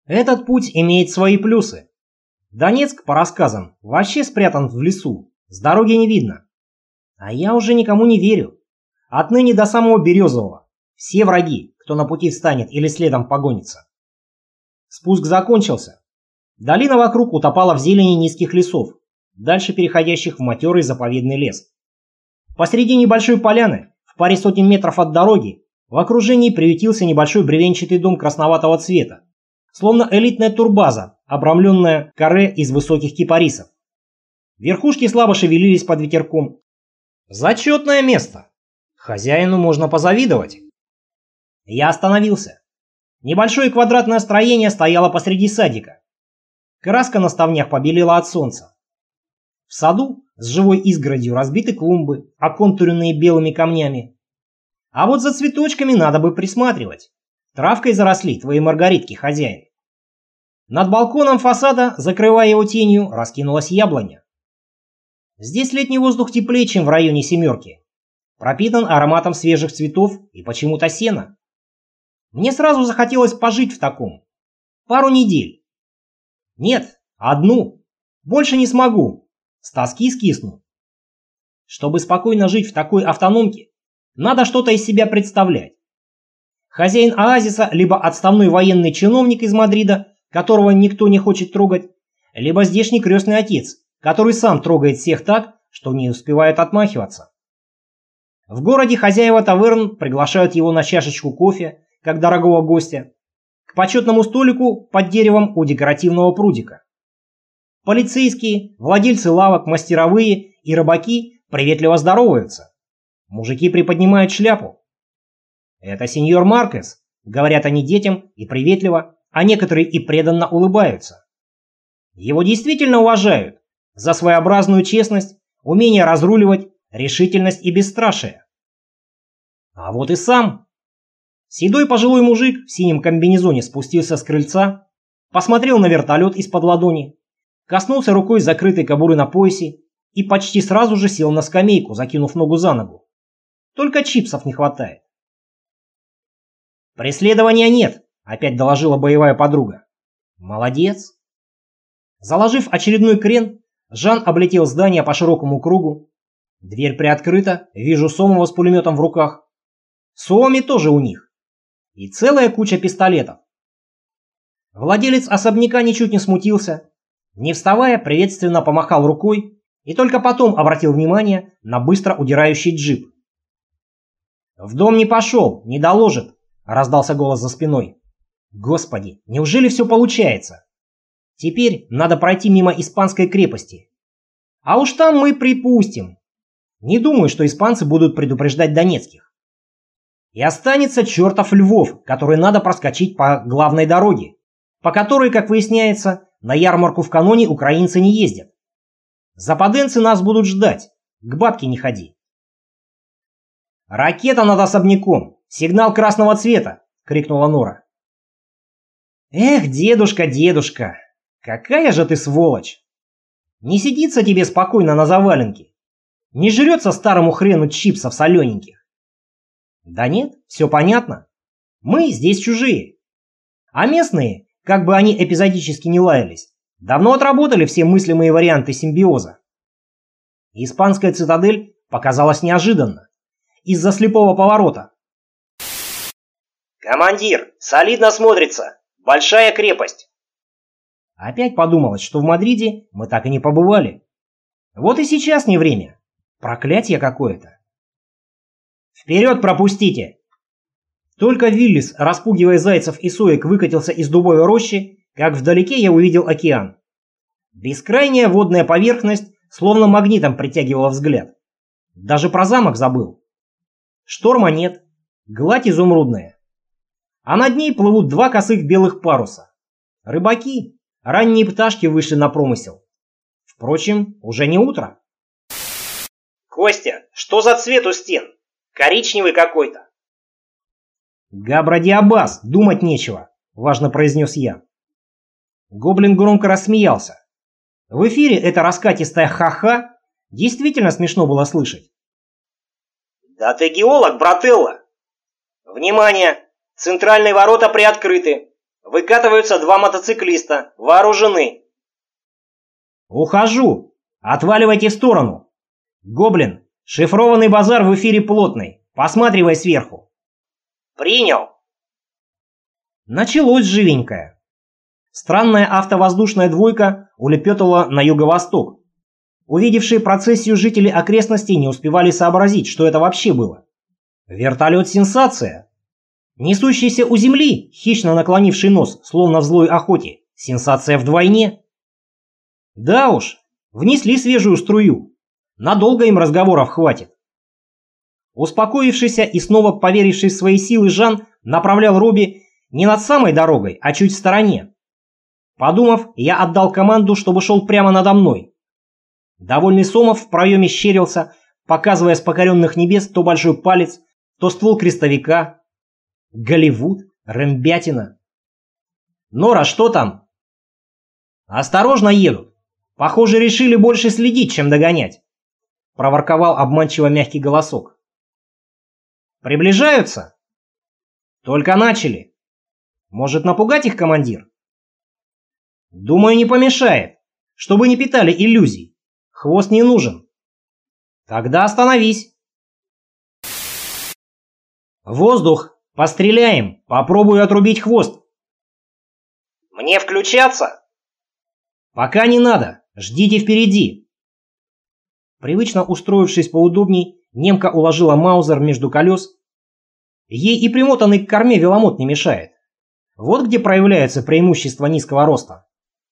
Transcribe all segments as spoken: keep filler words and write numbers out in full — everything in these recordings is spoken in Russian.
Этот путь имеет свои плюсы. Донецк, по рассказам, вообще спрятан в лесу, с дороги не видно. А я уже никому не верю. Отныне до самого Березового. Все враги, кто на пути встанет или следом погонится. Спуск закончился. Долина вокруг утопала в зелени низких лесов, дальше переходящих в матерый заповедный лес. Посреди небольшой поляны, в паре сотен метров от дороги, в окружении приютился небольшой бревенчатый дом красноватого цвета, словно элитная турбаза, обрамленная каре из высоких кипарисов. Верхушки слабо шевелились под ветерком. Зачетное место. Хозяину можно позавидовать. Я остановился. Небольшое квадратное строение стояло посреди садика. Краска на ставнях побелела от солнца. В саду с живой изгородью разбиты клумбы, оконтуренные белыми камнями. А вот за цветочками надо бы присматривать. Травкой заросли твои маргаритки, хозяин. Над балконом фасада, закрывая его тенью, раскинулась яблоня. Здесь летний воздух теплее, чем в районе Семерки. Пропитан ароматом свежих цветов и почему-то сена. Мне сразу захотелось пожить в таком. Пару недель. Нет, одну. Больше не смогу. С тоски скисну. Чтобы спокойно жить в такой автономке, надо что-то из себя представлять. Хозяин оазиса либо отставной военный чиновник из Мадрида, которого никто не хочет трогать, либо здешний крестный отец, который сам трогает всех так, что не успевает отмахиваться. В городе хозяева таверн приглашают его на чашечку кофе, как дорогого гостя, к почетному столику под деревом у декоративного прудика. Полицейские, владельцы лавок, мастеровые и рыбаки приветливо здороваются. Мужики приподнимают шляпу. «Это сеньор Маркес», — говорят они детям и приветливо, а некоторые и преданно улыбаются. Его действительно уважают за своеобразную честность, умение разруливать, решительность и бесстрашие. А вот и сам. Седой пожилой мужик в синем комбинезоне спустился с крыльца, посмотрел на вертолет из-под ладони, коснулся рукой закрытой кобуры на поясе и почти сразу же сел на скамейку, закинув ногу за ногу. Только чипсов не хватает. «Преследования нет», — опять доложила боевая подруга. «Молодец». Заложив очередной крен, Жан облетел здание по широкому кругу. Дверь приоткрыта, вижу Сомова с пулеметом в руках. Суоми тоже у них. И целая куча пистолетов. Владелец особняка ничуть не смутился. Не вставая, приветственно помахал рукой и только потом обратил внимание на быстро удирающий джип. «В дом не пошел, не доложит», — раздался голос за спиной. «Господи, неужели все получается? Теперь надо пройти мимо испанской крепости. А уж там мы припустим. Не думаю, что испанцы будут предупреждать донецких. И останется чертов Львов, который надо проскочить по главной дороге, по которой, как выясняется, на ярмарку в каноне украинцы не ездят. Западенцы нас будут ждать, к бабке не ходи». «Ракета над особняком! Сигнал красного цвета!» — крикнула Нора. «Эх, дедушка, дедушка, какая же ты сволочь! Не сидится тебе спокойно на заваленке, не жрется старому хрену чипсов солененьких. Да нет, все понятно. Мы здесь чужие. А местные, как бы они эпизодически не лаялись, давно отработали все мыслимые варианты симбиоза. Испанская цитадель показалась неожиданно, из-за слепого поворота. «Командир, солидно смотрится. Большая крепость». Опять подумалось, что в Мадриде мы так и не побывали. Вот и сейчас не время. Проклятье какое-то. «Вперед пропустите!» Только Виллис, распугивая зайцев и соек, выкатился из дубовой рощи, как вдалеке я увидел океан. Бескрайняя водная поверхность словно магнитом притягивала взгляд. Даже про замок забыл. Шторма нет, гладь изумрудная. А над ней плывут два косых белых паруса. Рыбаки, ранние пташки вышли на промысел. Впрочем, уже не утро. «Костя, что за цвет у стен? Коричневый какой-то». «Габрадиабас, думать нечего», — важно произнес я. Гоблин громко рассмеялся. В эфире это раскатистое ха-ха действительно смешно было слышать. «Да ты геолог, брателло! Внимание! Центральные ворота приоткрыты. Выкатываются два мотоциклиста, вооружены. Ухожу. Отваливайте в сторону. Гоблин, шифрованный базар в эфире плотный. Посматривай сверху. Принял. Началось живенькое. Странная автовоздушная двойка улепетала на юго-восток. Увидевшие процессию жители окрестностей не успевали сообразить, что это вообще было. Вертолет-сенсация. Несущийся у земли, хищно наклонивший нос, словно в злой охоте. Сенсация вдвойне. Да уж, внесли свежую струю. Надолго им разговоров хватит. Успокоившийся и снова поверивший в свои силы Жан направлял Робби не над самой дорогой, а чуть в стороне. Подумав, я отдал команду, чтобы шел прямо надо мной. Довольный Сомов в проеме щерился, показывая с покоренных небес то большой палец, то ствол крестовика. Голливуд, рэмбятина. Нора, что там? Осторожно едут. Похоже, решили больше следить, чем догонять. Проворковал обманчиво мягкий голосок. Приближаются? Только начали. Может, напугать их, командир? Думаю, не помешает, чтобы не питали иллюзий. Хвост не нужен. Тогда остановись. Воздух. Постреляем. Попробую отрубить хвост. Мне включаться? Пока не надо. Ждите впереди. Привычно устроившись поудобней, немка уложила маузер между колес. Ей и примотанный к корме веломот не мешает. Вот где проявляется преимущество низкого роста.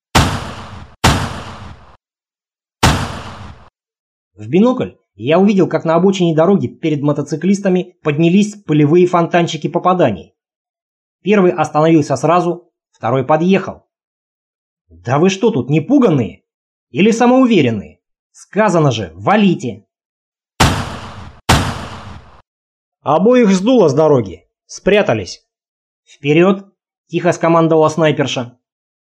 В бинокль я увидел, как на обочине дороги перед мотоциклистами поднялись пылевые фонтанчики попаданий. Первый остановился сразу, второй подъехал. Да вы что тут, не пуганные? Или самоуверенные? Сказано же, валите. Обоих сдуло с дороги. Спрятались. Вперед, тихо скомандовала снайперша.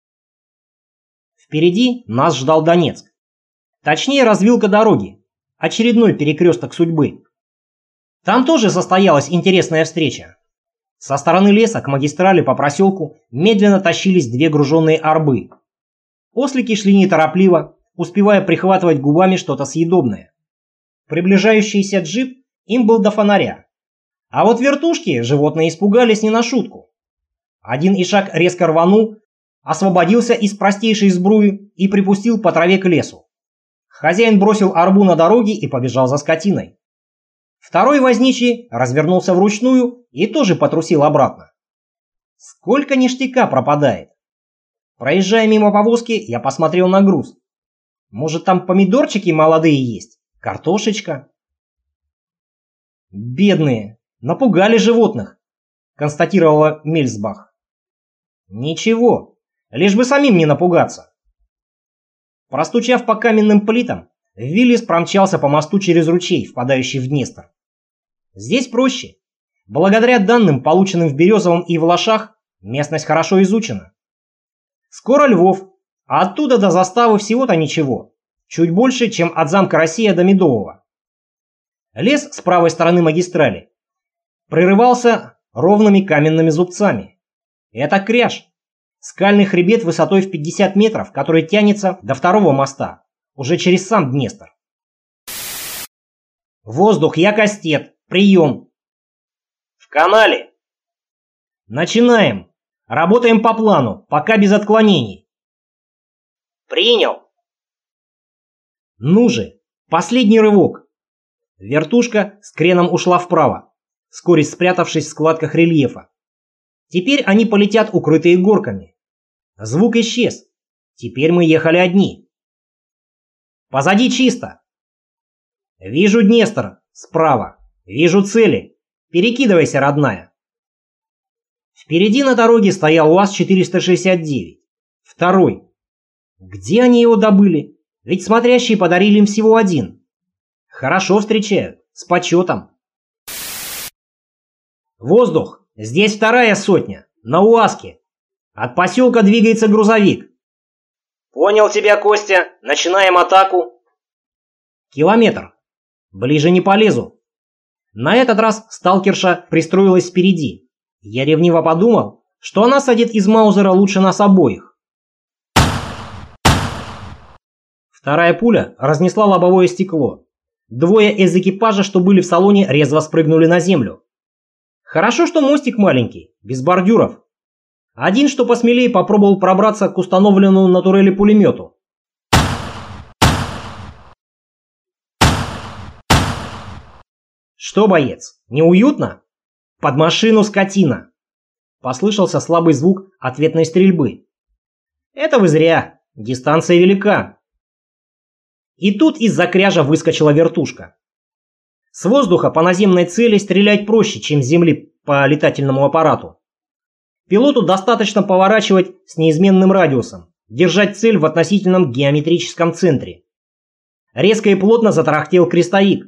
Впереди нас ждал Донецк. Точнее, развилка дороги. Очередной перекресток судьбы. Там тоже состоялась интересная встреча. Со стороны леса к магистрали по проселку медленно тащились две груженные арбы. Ослики шли неторопливо, успевая прихватывать губами что-то съедобное. Приближающийся джип им был до фонаря. А вот вертушки животные испугались не на шутку. Один ишак резко рванул, освободился из простейшей сбруи и припустил по траве к лесу. Хозяин бросил арбу на дороге и побежал за скотиной. Второй возничий развернулся вручную и тоже потрусил обратно. Сколько ништяка пропадает. Проезжая мимо повозки, я посмотрел на груз. Может, там помидорчики молодые есть? Картошечка? Бедные, напугали животных, констатировала Мельсбах. Ничего, лишь бы самим не напугаться. Простучав по каменным плитам, Виллис промчался по мосту через ручей, впадающий в Днестр. Здесь проще. Благодаря данным, полученным в Березовом и Влашах, местность хорошо изучена. Скоро Львов, а оттуда до заставы всего-то ничего. Чуть больше, чем от замка Россия до Медового. Лес с правой стороны магистрали прерывался ровными каменными зубцами. Это кряж. Скальный хребет высотой в пятьдесят метров, который тянется до второго моста, уже через сам Днестр. Воздух, я Кастет. Прием. В канале. Начинаем. Работаем по плану, пока без отклонений. Принял. Ну же, последний рывок. Вертушка с креном ушла вправо, вскоре спрятавшись в складках рельефа. Теперь они полетят, укрытые горками. Звук исчез. Теперь мы ехали одни. Позади чисто. Вижу Днестр. Справа. Вижу цели. Перекидывайся, родная. Впереди на дороге стоял УАЗ четыреста шестьдесят девять. Второй. Где они его добыли? Ведь смотрящие подарили им всего один. Хорошо встречают. С почетом. Воздух. Здесь вторая сотня. На УАЗке. От поселка двигается грузовик. Понял тебя, Костя. Начинаем атаку. Километр. Ближе не полезу. На этот раз сталкерша пристроилась впереди. Я ревниво подумал, что она садит из Маузера лучше нас обоих. Вторая пуля разнесла лобовое стекло. Двое из экипажа, что были в салоне, резво спрыгнули на землю. Хорошо, что мостик маленький, без бордюров. Один, что посмелее, попробовал пробраться к установленному на турели пулемету. «Что, боец, неуютно? Под машину, скотина!» Послышался слабый звук ответной стрельбы. «Это вы зря, дистанция велика». И тут из-за кряжа выскочила вертушка. С воздуха по наземной цели стрелять проще, чем с земли по летательному аппарату. Пилоту достаточно поворачивать с неизменным радиусом, держать цель в относительном геометрическом центре. Резко и плотно затарахтел крестовик.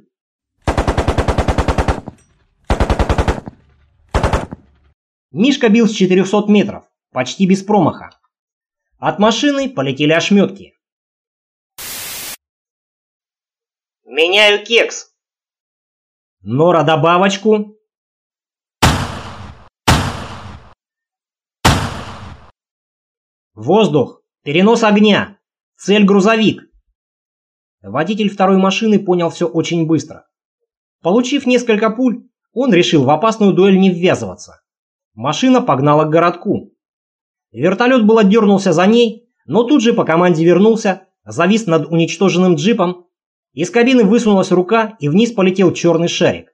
Мишка бил с четырехсот метров, почти без промаха. От машины полетели ошметки. «Меняю кекс!» Нора, добавочку. Воздух, перенос огня, цель грузовик. Водитель второй машины понял все очень быстро. Получив несколько пуль, он решил в опасную дуэль не ввязываться. Машина погнала к городку. Вертолет было дернулся за ней, но тут же по команде вернулся, завис над уничтоженным джипом. Из кабины высунулась рука, и вниз полетел черный шарик.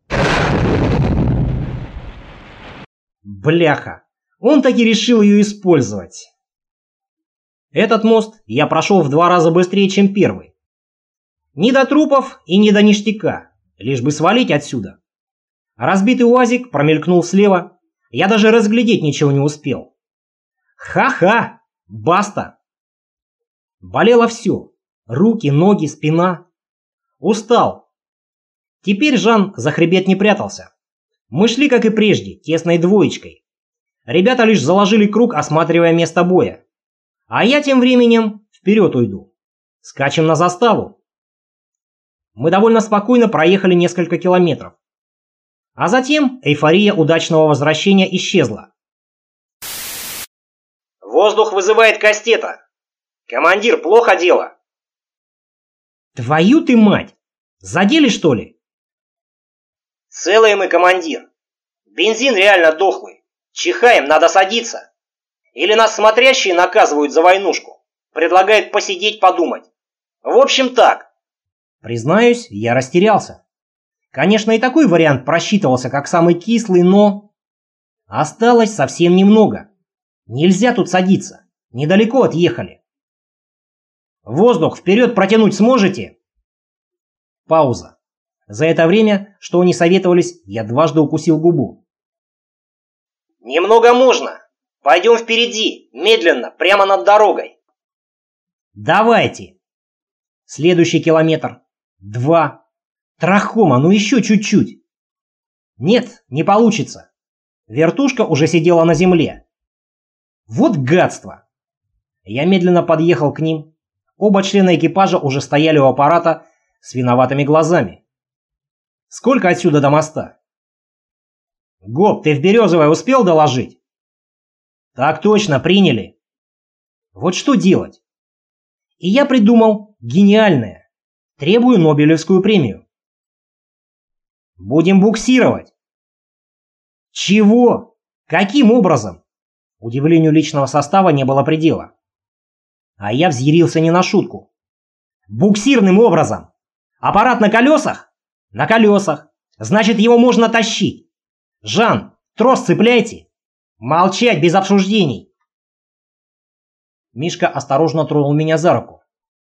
Бляха, он таки решил ее использовать. Этот мост я прошел в два раза быстрее, чем первый. Ни до трупов и ни до ништяка, лишь бы свалить отсюда. Разбитый УАЗик промелькнул слева, я даже разглядеть ничего не успел. Ха-ха, баста. Болело все, руки, ноги, спина. Устал. Теперь Жан за хребет не прятался. Мы шли, как и прежде, тесной двоечкой. Ребята лишь заложили круг, осматривая место боя. А я тем временем вперед уйду. Скачем на заставу. Мы довольно спокойно проехали несколько километров. А затем эйфория удачного возвращения исчезла. «Воздух вызывает Кастета. Командир, плохо дело». Твою ты мать! Задели, что ли? «Целые мы, командир. Бензин реально дохлый. Чихаем, надо садиться. Или нас смотрящие наказывают за войнушку. Предлагают посидеть, подумать. В общем, так». Признаюсь, я растерялся. Конечно, и такой вариант просчитывался как самый кислый, но... Осталось совсем немного. Нельзя тут садиться. Недалеко отъехали. Воздух вперед протянуть сможете? Пауза. За это время, что они советовались, я дважды укусил губу. «Немного можно. Пойдем впереди, медленно, прямо над дорогой». Давайте. Следующий километр. Два. Трахома, ну еще чуть-чуть. Нет, не получится. Вертушка уже сидела на земле. Вот гадство. Я медленно подъехал к ним. Оба члена экипажа уже стояли у аппарата с виноватыми глазами. Сколько отсюда до моста? Гоп, ты в Березовое успел доложить? Так точно, приняли. Вот что делать? И я придумал гениальное. Требую Нобелевскую премию. Будем буксировать. Чего? Каким образом? Удивлению личного состава не было предела. А я взъярился не на шутку. Буксирным образом. Аппарат на колесах? На колесах. Значит, его можно тащить. Жан, трос цепляйте. Молчать без обсуждений. Мишка осторожно тронул меня за руку.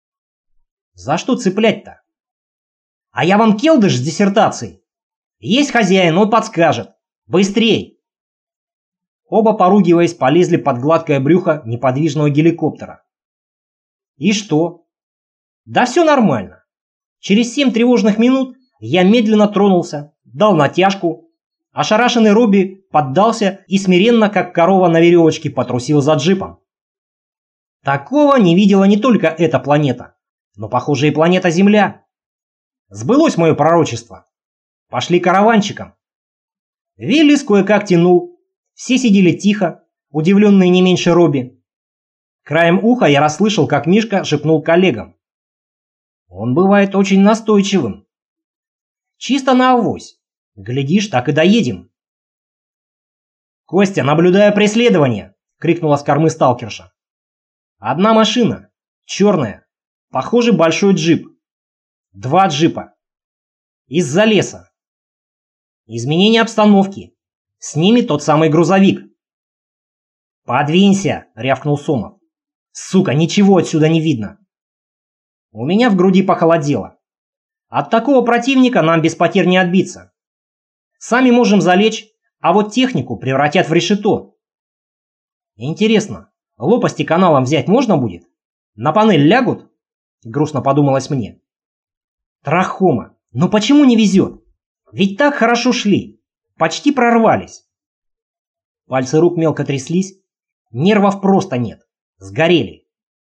За что цеплять-то? А я вам келдыш с диссертацией. Есть хозяин, он подскажет. Быстрей. Оба, поругиваясь, полезли под гладкое брюхо неподвижного геликоптера. И что? Да все нормально. Через семь тревожных минут я медленно тронулся, дал натяжку. Ошарашенный Робби поддался и смиренно, как корова на веревочке, потрусил за джипом. Такого не видела не только эта планета, но, похоже, и планета Земля. Сбылось мое пророчество. Пошли караванчиком. Виллис кое-как тянул. Все сидели тихо, удивленные не меньше Робби. Краем уха я расслышал, как Мишка шепнул коллегам. Он бывает очень настойчивым. Чисто на авось. Глядишь, так и доедем. «Костя, наблюдаю преследование!» — крикнула с кормы сталкерша. «Одна машина. Черная. Похоже, большой джип. Два джипа. Из-за леса. Изменение обстановки. С ними тот самый грузовик». «Подвинься!» — рявкнул Сомов. «Сука, ничего отсюда не видно!» У меня в груди похолодело. От такого противника нам без потерь не отбиться. Сами можем залечь, а вот технику превратят в решето. Интересно, лопасти каналом взять можно будет? На панель лягут? Грустно подумалось мне. Трахома, ну почему не везет? Ведь так хорошо шли. Почти прорвались. Пальцы рук мелко тряслись. Нервов просто нет. Сгорели.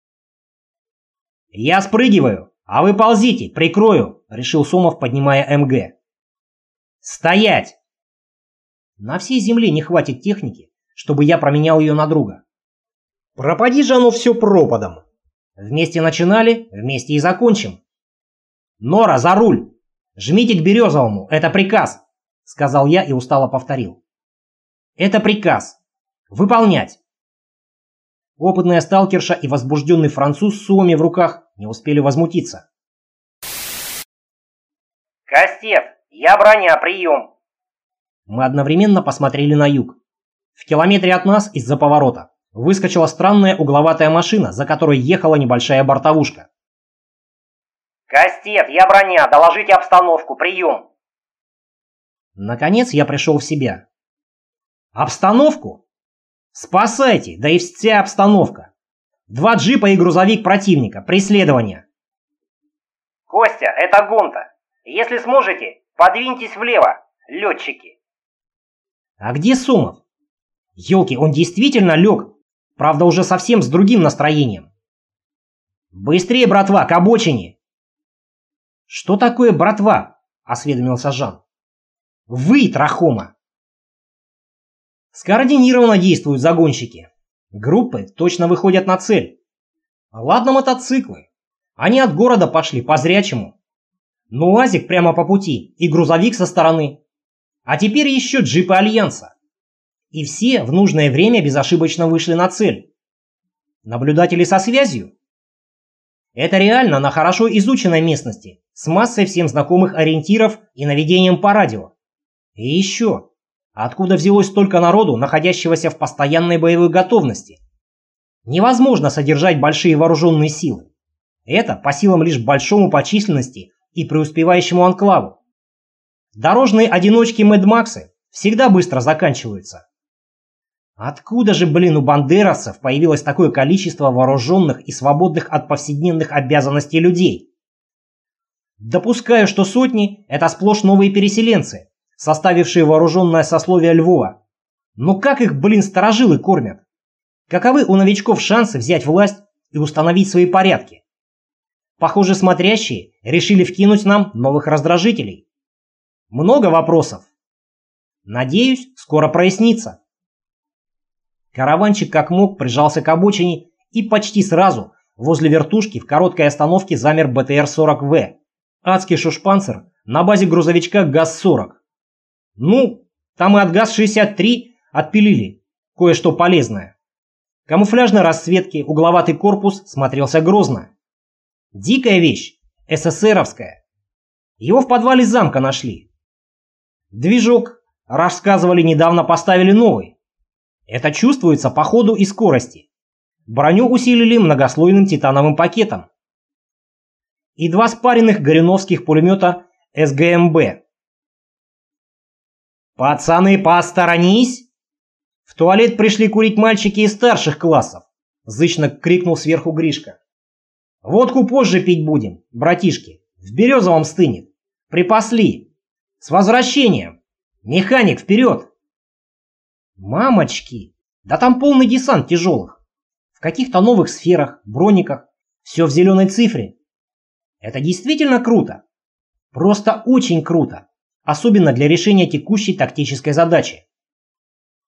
«Я спрыгиваю, а вы ползите, прикрою», — решил Сомов, поднимая эм гэ. «Стоять!» На всей земле не хватит техники, чтобы я променял ее на друга. Пропади же оно все пропадом. Вместе начинали, вместе и закончим. «Нора, за руль! Жмите к Березовому, это приказ!» — сказал я и устало повторил. «Это приказ. Выполнять!» Опытная сталкерша и возбужденный француз с сумами в руках не успели возмутиться. «Кастет, я броня, прием!» Мы одновременно посмотрели на юг. В километре от нас из-за поворота выскочила странная угловатая машина, за которой ехала небольшая бортовушка. «Кастет, я броня, доложите обстановку, прием!» Наконец я пришел в себя. «Обстановку? Спасайте, да и вся обстановка. Два джипа и грузовик противника, преследование». «Костя, это Гонта. Если сможете, подвиньтесь влево, летчики». «А где Сомов? Ёлки, он действительно лег, правда уже совсем с другим настроением». «Быстрее, братва, к обочине!» «Что такое братва?» — осведомился Жан. «Вы, трахома!» Скоординированно действуют загонщики. Группы точно выходят на цель. Ладно мотоциклы. Они от города пошли по зрячему. Но УАЗик прямо по пути и грузовик со стороны. А теперь еще джипы Альянса. И все в нужное время безошибочно вышли на цель. Наблюдатели со связью? Это реально на хорошо изученной местности, с массой всем знакомых ориентиров и наведением по радио. И еще... Откуда взялось столько народу, находящегося в постоянной боевой готовности? Невозможно содержать большие вооруженные силы. Это по силам лишь большому по численности и преуспевающему анклаву. Дорожные одиночки Мэд Максы всегда быстро заканчиваются. Откуда же, блин, у бандеровцев появилось такое количество вооруженных и свободных от повседневных обязанностей людей? Допускаю, что сотни – это сплошь новые переселенцы, составившие вооруженное сословие Львова. Но как их, блин, старожилы кормят? Каковы у новичков шансы взять власть и установить свои порядки? Похоже, смотрящие решили вкинуть нам новых раздражителей. Много вопросов. Надеюсь, скоро прояснится. Караванчик как мог прижался к обочине, и почти сразу возле вертушки в короткой остановке замер бэ тэ эр сорок вэ. Адский шушпанцер на базе грузовичка ГАЗ сорок. Ну, там и от ГАЗ шестьдесят три отпилили кое-что полезное. Камуфляжной расцветки угловатый корпус смотрелся грозно. Дикая вещь, эс эс эровская. Его в подвале замка нашли. Движок, рассказывали, недавно поставили новый. Это чувствуется по ходу и скорости. Броню усилили многослойным титановым пакетом. И два спаренных горюновских пулемета эс гэ эм бэ. «Пацаны, посторонись!» В туалет пришли курить мальчики из старших классов, зычно крикнул сверху Гришка. «Водку позже пить будем, братишки, в Березовом стынет. Припасли. С возвращением! Механик, вперед!» Мамочки, да там полный десант тяжелых. В каких-то новых сферах, брониках, все в зеленой цифре. Это действительно круто. Просто очень круто. Особенно для решения текущей тактической задачи.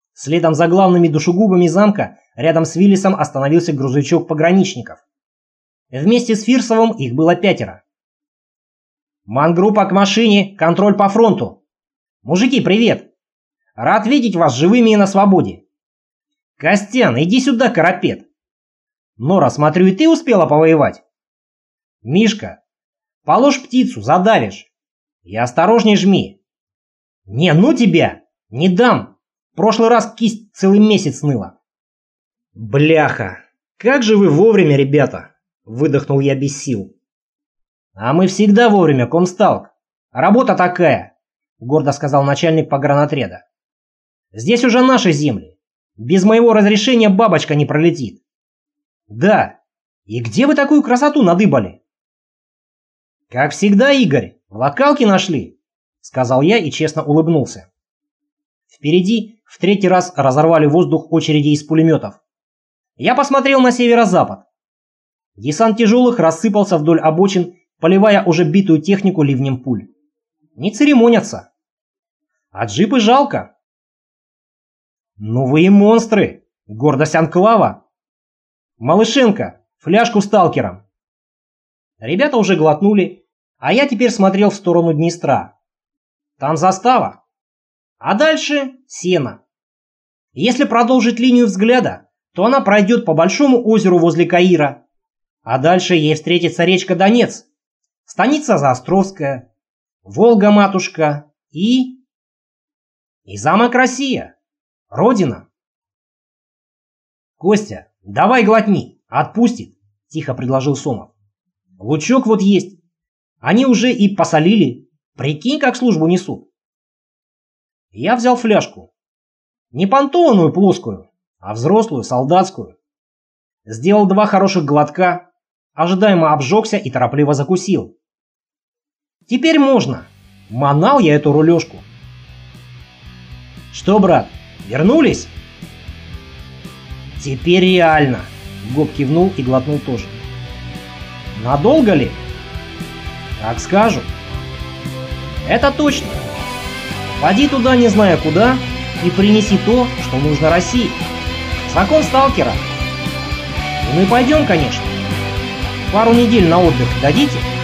Следом за главными душегубами замка рядом с Виллисом остановился грузовичок пограничников. Вместе с Фирсовым их было пятеро. «Мангруппа к машине, контроль по фронту. Мужики, привет! Рад видеть вас живыми и на свободе. Костян, иди сюда, Карапет. Нора, смотрю, и ты успела повоевать? Мишка, положь птицу, задавишь. И осторожней жми. Не, ну тебя! Не дам! В прошлый раз кисть целый месяц ныла». «Бляха! Как же вы вовремя, ребята!» — выдохнул я без сил. «А мы всегда вовремя, комсталк. Работа такая», — гордо сказал начальник погранотряда. «Здесь уже наши земли. Без моего разрешения бабочка не пролетит». «Да. И где вы такую красоту надыбали?» «Как всегда, Игорь, в локалке нашли», — сказал я и честно улыбнулся. Впереди в третий раз разорвали воздух очереди из пулеметов. Я посмотрел на северо-запад. Десант тяжелых рассыпался вдоль обочин, поливая уже битую технику ливнем пуль. Не церемонятся. А джипы жалко. «Ну вы и монстры! Гордость анклава! Малышенко, фляжку сталкером!» Ребята уже глотнули, а я теперь смотрел в сторону Днестра. Там застава. А дальше сено. Если продолжить линию взгляда, то она пройдет по большому озеру возле Каира. А дальше ей встретится речка Донец, станица Заостровская, Волга-матушка и... и замок Россия, родина. «Костя, давай глотни, отпустит», — тихо предложил Сомов. «Лучок вот есть. Они уже и посолили. Прикинь, как службу несут». Я взял фляжку. Не понтованную плоскую, а взрослую, солдатскую. Сделал два хороших глотка, ожидаемо обжегся и торопливо закусил. Теперь можно. Манал я эту рулежку. «Что, брат, вернулись?» «Теперь реально», — Гоб кивнул и глотнул тоже. «Надолго ли?» «Как скажу». «Это точно. Поди туда, не зная куда, и принеси то, что нужно России. Закон сталкера. И мы пойдем, конечно. Пару недель на отдых дадите?»